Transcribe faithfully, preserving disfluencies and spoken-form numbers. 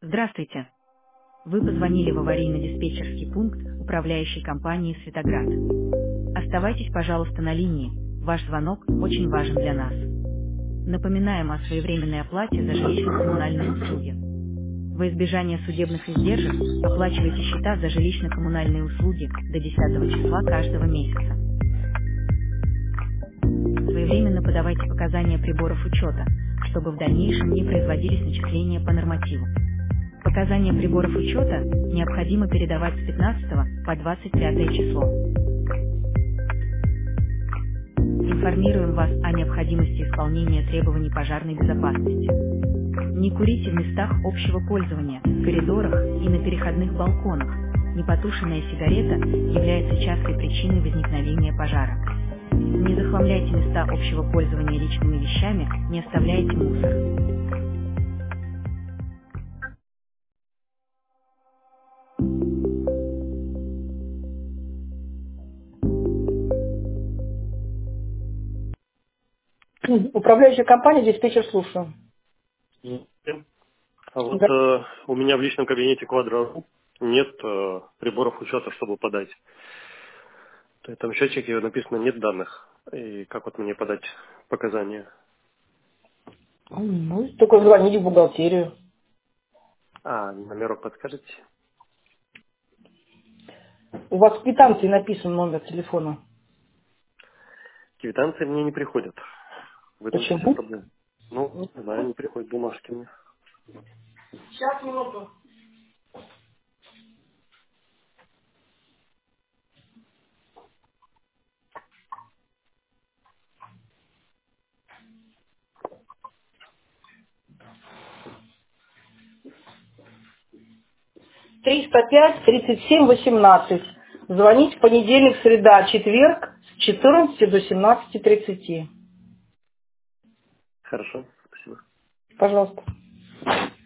Здравствуйте. Вы позвонили в аварийно-диспетчерский пункт управляющей компании «Светоград». Оставайтесь, пожалуйста, на линии. Ваш звонок очень важен для нас. Напоминаем о своевременной оплате за жилищно-коммунальные услуги. Во избежание судебных издержек оплачивайте счета за жилищно-коммунальные услуги до десятого числа каждого месяца. Своевременно подавайте показания приборов учета, чтобы в дальнейшем не производились начисления по нормативу. Показания приборов учета необходимо передавать с пятнадцатого по двадцать пятое число. Информируем вас о необходимости исполнения требований пожарной безопасности. Не курите в местах общего пользования, в коридорах и на переходных балконах. Непотушенная сигарета является частой причиной возникновения пожара. Не захламляйте места общего пользования личными вещами, не оставляйте мусор. Управляющая компания, диспетчер, слушаю. Здравствуйте. А вот Да. э, у меня в личном кабинете Quadro нет э, приборов учета, чтобы подать. То есть там счетчике написано нет данных. И как вот мне подать показания? Ну, только звоните в бухгалтерию. А, номерок подскажете? У вас в квитанции написан номер телефона. Квитанции мне не приходят. В этом-то вся Почему? проблема. Ну, не знаю, не приходят бумажки мне. Сейчас, минуту. триста пять тридцать семь восемнадцать. Звонить в понедельник, среда, четверг с четырнадцати до семнадцати тридцати. Хорошо, спасибо. Пожалуйста.